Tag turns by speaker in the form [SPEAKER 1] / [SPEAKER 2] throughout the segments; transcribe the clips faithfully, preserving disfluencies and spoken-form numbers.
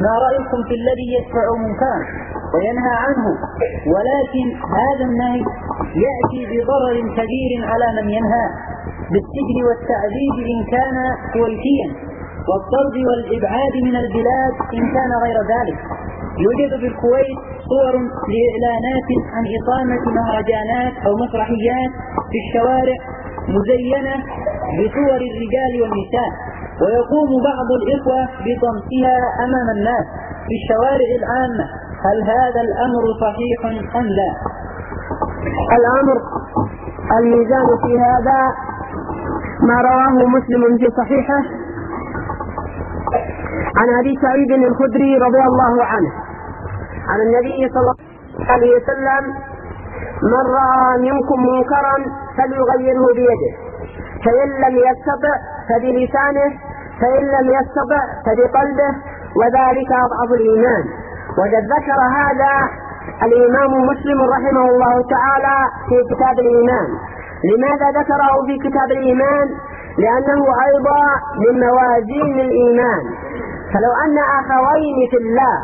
[SPEAKER 1] ما رأيكم في الذي يدفع منكرا وينهى عنه، ولكن هذا النهي يأتي بضرر كبير على من ينهى، بالسجن والتعذيب إن كان كويتيا، والطرد والإبعاد من البلاد إن كان غير ذلك. يوجد في الكويت صور لإعلانات عن إقامة مهرجانات أو مسرحيات في الشوارع مزينة بصور الرجال والنساء، ويقوم بعض الإخوة بطمسها أمام الناس في الشوارع العامة. هل هذا الأمر صحيح أم لا؟
[SPEAKER 2] الأمر الميزان في هذا ما رواه مسلم في صحيحه عن أبي سعيد الخدري رضي الله عنه عن النبي صلى الله عليه وسلم: من رأى منكم منكرا فليغيره بيده، فإن لم يستطع فبلسانه، فإن لم يستطع فبقلبه، وذلك أضعف الإيمان. وقد ذكر هذا الإمام مسلم رحمه الله تعالى في كتاب الإيمان. لماذا ذكره في كتاب الإيمان؟ لأنه أيضا من موازين الإيمان. فلو أن أخوين في الله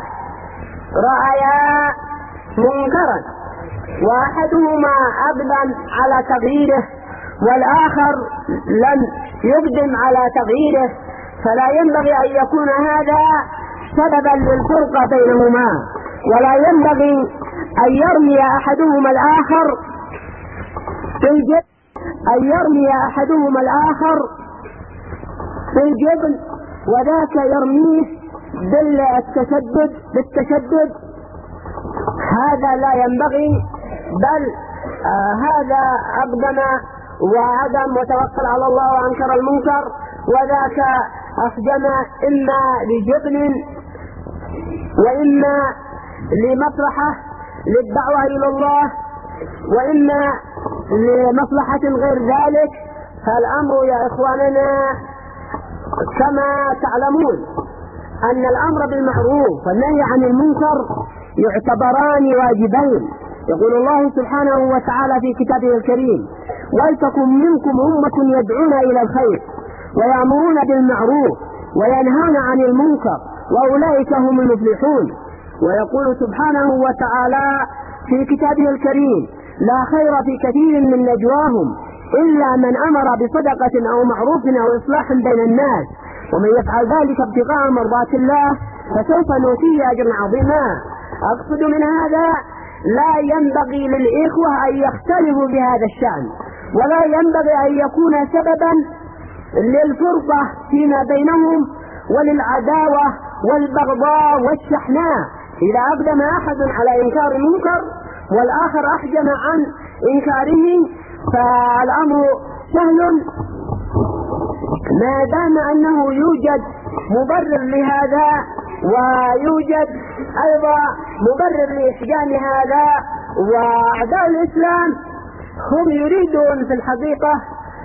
[SPEAKER 2] رأيا منكرا وأحدهما أقدم على تغييره والآخر لم يقدم على تغييره، فلا ينبغي أن يكون هذا سببا للفرقة بينهما، ولا ينبغي أن يرمي أحدهما الآخر بالجبن أن يرمي أحدهما الآخر بالجبن وذاك يرميه بالتشدد بالتشدد هذا لا ينبغي، بل آه هذا أقدم وعدم وتوكل على الله وأنكر المنكر، وذاك أخدم إما لجبن وإما لمصلحة للدعوة إلى الله وإما لمصلحة غير ذلك. فالأمر يا إخواننا كما تعلمون أن الأمر بالمعروف والنهي عن المنكر يعتبران واجبين. يقول الله سبحانه وتعالى في كتابه الكريم: ولتكن منكم أمة يدعون إلى الخير ويأمرون بالمعروف وينهون عن المنكر وأولئك هم المفلحون. ويقول سبحانه وتعالى في كتابه الكريم: لا خير في كثير من نجواهم إلا من أمر بصدقة أو معروف أو إصلاح بين الناس، ومن يفعل ذلك ابتغاء مرضات الله فسوف نؤتيه أجرا عظيما. أقصد من هذا لا ينبغي للإخوة أن يختلفوا بهذا الشأن، ولا ينبغي أن يكون سببا للفرقة فيما بينهم وللعداوة والبغضاء والشحناء. إذا أقدم أحد على إنكار المنكر والآخر أحجم عن إنكاره فالأمر سهل ما دام أنه يوجد مبرر لهذا ويوجد أيضا مبرر لإحجام هذا. وأعداء الإسلام هم يريدون في الحقيقة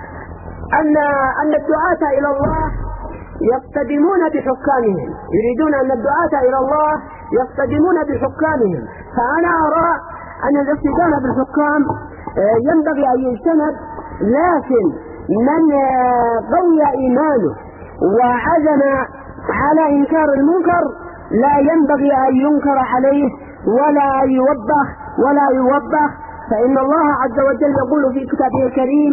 [SPEAKER 2] أن أن الدعاة إلى الله يقتدمون بحكامهم، يريدون أن الدعاة إلى الله يقتدمون بحكامهم. فأنا أرى أن الاقتدام بالحكام ينبغي أن يجتنب، لكن من قوي إيمانه وعزم على إنكار المنكر لا ينبغي أن ينكر عليه ولا يوبخ ولا يوبخ، فإن الله عز وجل يقول في كتابه الكريم: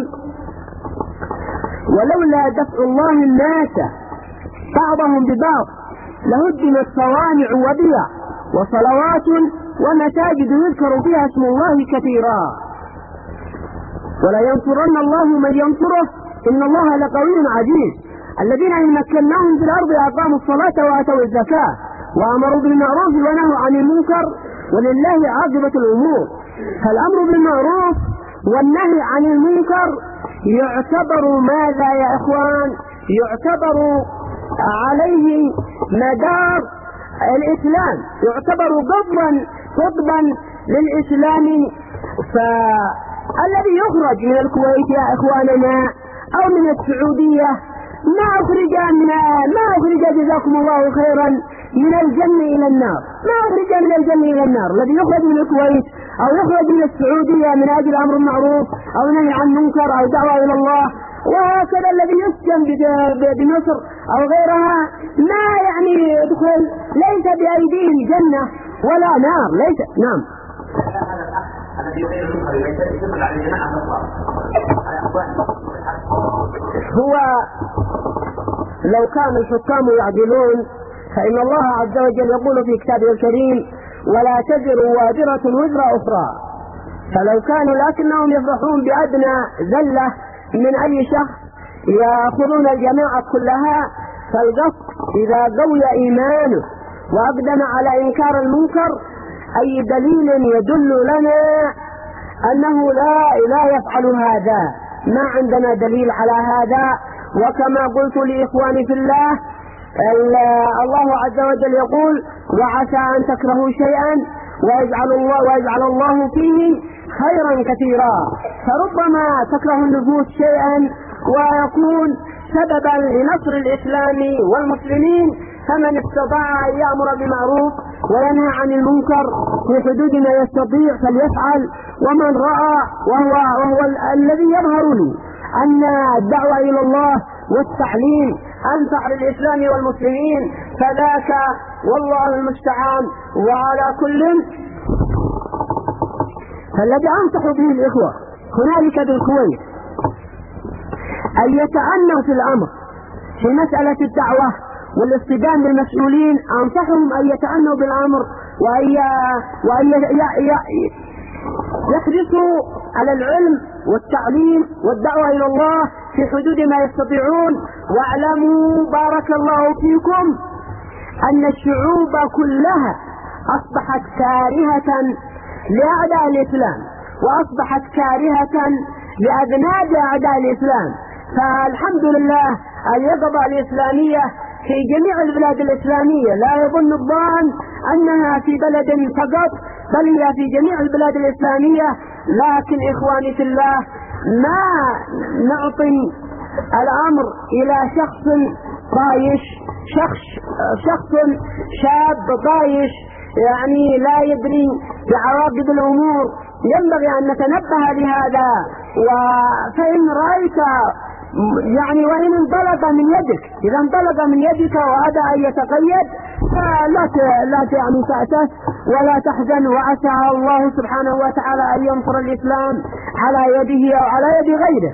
[SPEAKER 2] ولولا دفع الله الناس بعضهم ببعض لهدمت صوامع وبيع وصلوات ومساجد يذكر فيها اسم الله كثيرا ولا ينصرن الله من ينصره إن الله لقوي عزيز. الذين إن مكناهم في الأرض أقاموا الصلاة وآتوا الزكاة وأمروا بالمعروف ونهوا عن المنكر ولله عاقبة الأمور. فالأمر بالمعروف والنهي عن المنكر يعتبر ماذا يا إخوان؟ يعتبر عليه مدار الإسلام، يعتبر قطبا قطبا للإسلام. فالذي يخرج من الكويت يا إخواننا أو من السعودية ما أخرج من ما أخرج جزاكم الله خيرا من الجنة إلى النار، ما أخرج من الجنة إلى النار. الذي يخرج من الكويت أو يخرج من السعودية من أجل أمر المعروف أو نهي عن منكر أو دعوة إلى الله وهكذا الذي يسجن بمصر أو غيرها ما يعني يدخل، ليس بأيديهم جنة ولا نار، ليس. نعم. هو لو كان الحكام يعدلون فإن الله عز وجل يقول في كتابه الكريم: ولا تزر وازرة وزر أخرى. فلو كانوا لكنهم يفرحون بأدنى زلة من أي شخص يأخذون الجماعة كلها، فالقصد إذا قوي إيمانه وأقدم على إنكار المنكر أي دليل يدل لنا أنه لا لا يفعل هذا، ما عندنا دليل على هذا. وكما قلت لإخواني في الله، الله عز وجل يقول: وعسى أن تكرهوا شيئا ويجعل الله ويجعل الله فيه خيرا كثيرا. فربما تكره النفوس شيئا ويكون سببا لنصر الإسلام والمسلمين، فمن استطاع أن يأمر بالمعروف وينهى عن المنكر في حدود ما يستطيع فليفعل. ومن رأى وهو, وهو الذي يظهر لي أن الدعوة إلى الله والتعليم أنفع للإسلام والمسلمين فذاك والله المستعان. وعلى كل، فالذي أنصح به الإخوة هنالك بالكويت أن يتأنوا في الأمر في مسألة الدعوة والاصطدام بالمسؤولين. أنصحهم أن يتأنوا بالأمر وأن وأن يحرصوا على العلم والتعليم والدعوة إلى الله في حدود ما يستطيعون. واعلموا بارك الله فيكم أن الشعوب كلها أصبحت كارهة لأعداء الإسلام وأصبحت كارهة لأذناب أعداء الإسلام. فالحمد لله اليقظة الإسلامية في جميع البلاد الإسلامية، لا يظن الظان أنها في بلد فقط، بل هي في جميع البلاد الإسلامية. لكن إخواني في الله ما نعطي الأمر إلى شخص طايش، شخص شخص شاب طايش يعني لا يدري بعواقب الأمور. ينبغي أن نتنبه لهذا. وفإن رأيت يعني وإن انطلق من يدك، إذا انطلق من يدك وأدى أن يتقيد فلا لا يعني تأسف ولا تحزن، وعسى الله سبحانه وتعالى أن ينصر الإسلام على يده أو على يد غيره.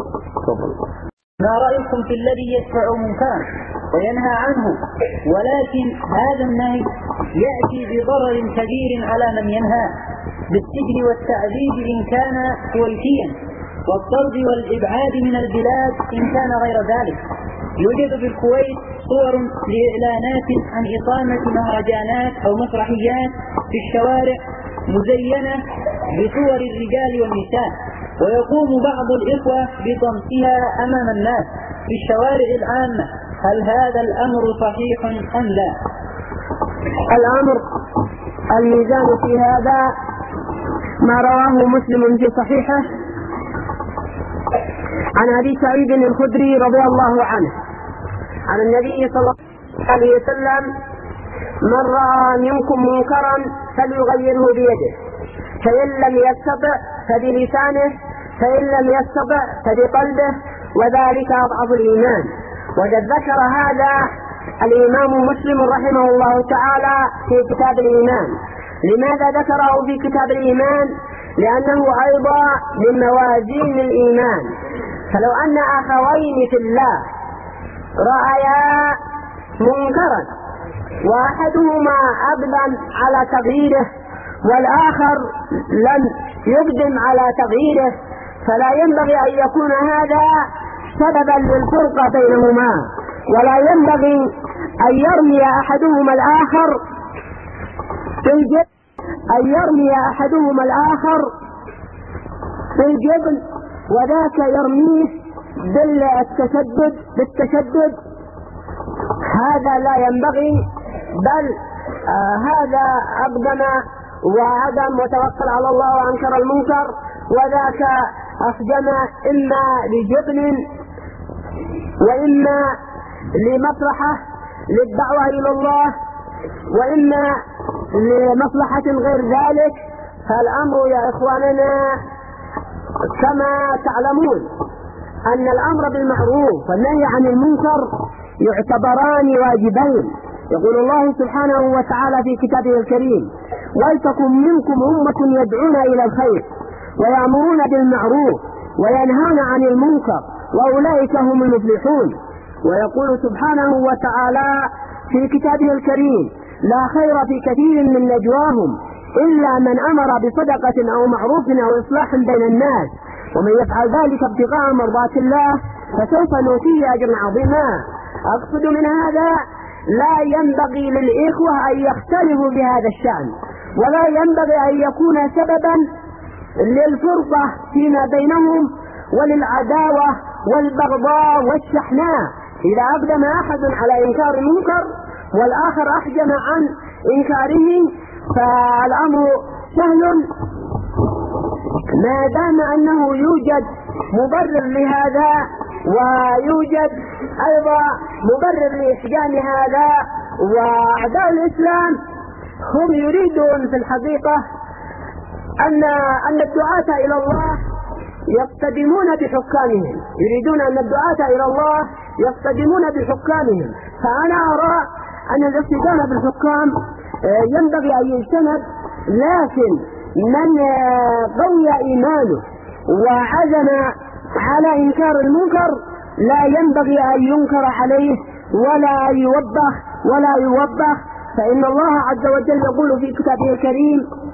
[SPEAKER 1] ما رأيكم في الذي يدفع منكرا وينهى عنه، ولكن هذا النهي يأتي بضرر كبير على من ينهى بالسجن والتعذيب إن كان كويتيا، والطرد والإبعاد من البلاد إن كان غير ذلك. يوجد في الكويت صور لإعلانات عن إقامة مهرجانات أو مسرحيات في الشوارع مزينة بصور الرجال والنساء، ويقوم بعض الإخوة بطمسها أمام الناس في الشوارع العامة. هل هذا الأمر صحيح أم لا؟
[SPEAKER 2] الأمر الميزان في هذا ما رواه مسلم في صحيحه عن أبي سعيد الخدري رضي الله عنه عن النبي صلى الله عليه وسلم: من رأى منكم منكرا فليغيره بيده، فإن لم يستطع فبلسانه، فإن لم يستطع فبقلبه، وذلك أضعف الإيمان. وقد ذكر هذا الإمام مسلم رحمه الله تعالى في كتاب الإيمان. لماذا ذكره في كتاب الإيمان؟ لأنه أيضا من موازين الإيمان. فلو أن أخوين في الله رأيا منكرا وأحدهما أقدم على تغييره والآخر لم يقدم على تغييره، فلا ينبغي أن يكون هذا سببا للفرقة بينهما، ولا ينبغي أن يرمي أحدهما الآخر في الجبن أن يرمي أحدهما الآخر في الجبن وذاك يرميه بالتشدد بالتشدد هذا لا ينبغي، بل آه هذا أقدم وعدم وتوكل على الله وأنكر المنكر، وذاك أخجم إما لجبن وإما لمصلحة للدعوة إلى الله وإما لمصلحة غير ذلك. فالأمر يا إخواننا كما تعلمون أن الأمر بالمعروف والنهي عن المنكر يعتبران واجبين. يقول الله سبحانه وتعالى في كتابه الكريم: ولتكن منكم أمة يدعون إلى الخير ويأمرون بالمعروف وينهون عن المنكر وأولئك هم المفلحون. ويقول سبحانه وتعالى في كتابه الكريم: لا خير في كثير من نجواهم إلا من أمر بصدقة أو معروف أو إصلاح بين الناس ومن يفعل ذلك ابتغاء مرضات الله فسوف نؤتيه أجرا عظيما. أقصد من هذا لا ينبغي للإخوة أن يختلفوا بهذا الشأن، ولا ينبغي أن يكون سببا للفرقة فيما بينهم وللعداوة والبغضاء والشحناء. إذا أقدم أحد على إنكار المنكر والآخر أحجم عن إنكاره فالأمر سهل ما دام أنه يوجد مبرر لهذا ويوجد أيضا مبرر لإحجام هذا. وأعداء الإسلام هم يريدون في الحقيقة أن أن الدعاة إلى الله يقتدمون بحكامهم، يريدون أن الدعاة إلى الله يقتدمون بحكامهم. فأنا أرى أن الاقتدام بالحكام ينبغي أن يجتنب، لكن من قوي إيمانه وعزم على إنكار المنكر لا ينبغي أن ينكر عليه ولا يوبخ ولا يوبخ، فإن الله عز وجل يقول في كتابه الكريم: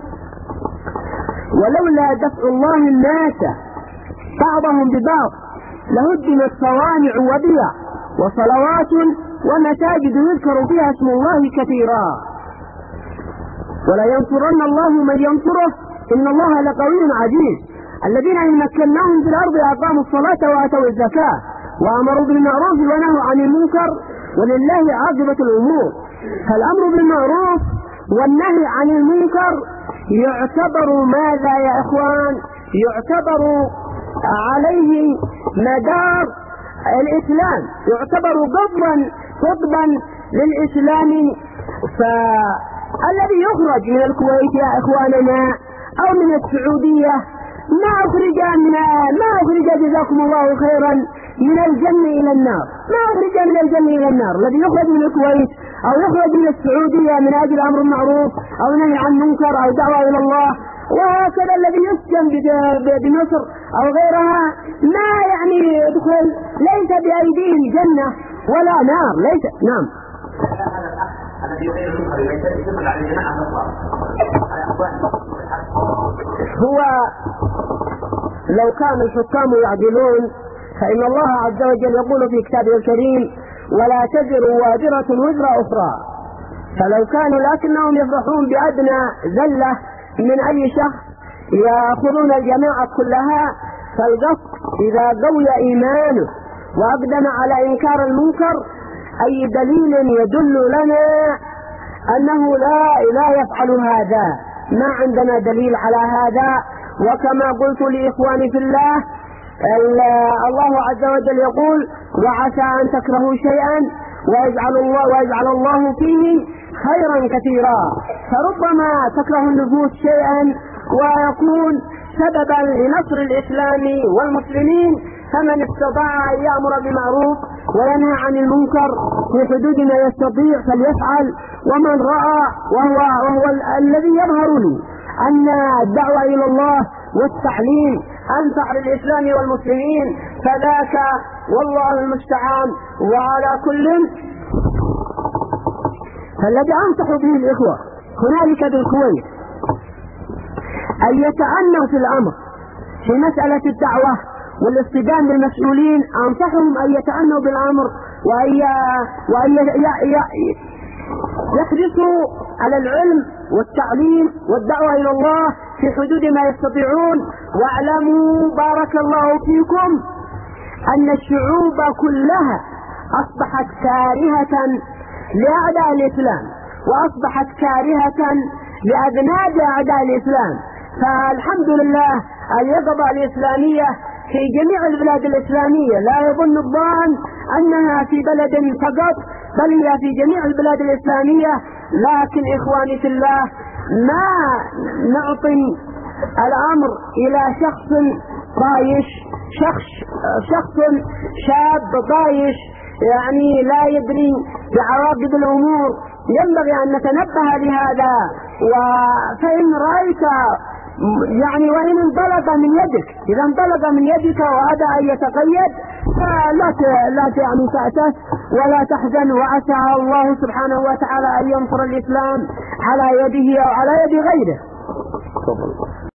[SPEAKER 2] ولولا دفع الله الناس بعضهم ببعض لهدمت صوامع وبيع وصلوات ومساجد يذكر فيها اسم الله كثيرا ولا ينصرن الله من ينصره إن الله لقوي عزيز. الذين إن مكناهم في الأرض أقاموا الصلاة وآتوا الزكاة وأمروا بالمعروف ونهوا عن المنكر ولله عاقبة الأمور. فالأمر بالمعروف والنهي عن المنكر يعتبر ماذا يا إخوان؟ يعتبر عليه مدار الإسلام، يعتبر قطبا قطبا للإسلام. فالذي يخرج من الكويت يا إخواننا أو من السعودية ما أخرج ما أخرج جزاكم الله خيرا من الجنة إلى النار، ما أخرج من الجنة إلى النار. الذي يخرج من الكويت أو يخرج من السعودية من أجل أمر معروف أو نهي عن منكر أو دعوة إلى الله، وهكذا الذي يسكن بمصر أو غيرها ما يعني يدخل ليس بأيديهم جنة ولا نار، ليس. نعم. هو لو كان الحكام يعدلون فإن الله عز وجل يقول في كتابه الكريم: ولا تزر وازرة وزر أخرى. فلو كانوا لكنهم يفرحون بأدنى زلة من أي شخص يأخذون الجماعة كلها. فالقصد إذا قوي إيمانه وأقدم على إنكار المنكر أي دليل يدل لنا أنه لا لا يفعل هذا، ما عندنا دليل على هذا. وكما قلت لإخواني في الله، الله عز وجل يقول: وعسى أن تكرهوا شيئا ويجعل الله ويجعل الله فيه خيرا كثيرا. فربما تكره النفوس شيئا ويكون سببا لنصر الإسلام والمسلمين، فمن استطاع أن يأمر بمعروف وينهى عن المنكر في حدود ما يستطيع فليفعل. ومن رأى وهو, وهو الذي يظهر لي أن الدعوة إلى الله والتعليم أنفع للإسلام والمسلمين فذاك والله المستعان. وعلى كل فالذي أنصح به الإخوة هنالك بالكويت أن يتأنوا في الأمر في مسألة الدعوة والاصطدام بالمسؤولين. أنصحهم أن يتأنوا بالأمر وأن يحرصوا على العلم والتعليم والدعوة إلى الله في حدود ما يستطيعون. واعلموا بارك الله فيكم أن الشعوب كلها أصبحت كارهة لأعداء الإسلام وأصبحت كارهة لأذناب أعداء الإسلام. فالحمد لله اليقظة الإسلامية في جميع البلاد الإسلامية، لا يظن الظان أنها في بلد فقط بل هي في جميع البلاد الإسلامية. لكن إخواني في الله ما نعطي الأمر إلى شخص طايش شخص شخص شاب ضايش يعني لا يدري بعواقب الأمور، ينبغي أن نتنبه لهذا. فإن رأيت يعني وإن انطلق من يدك، إذا انطلق من يدك وهذا أن يتقيد فلا لا يعني تأسف ولا تحزن، وعسى الله سبحانه وتعالى أن ينصر الإسلام على يده أو على يد غيره.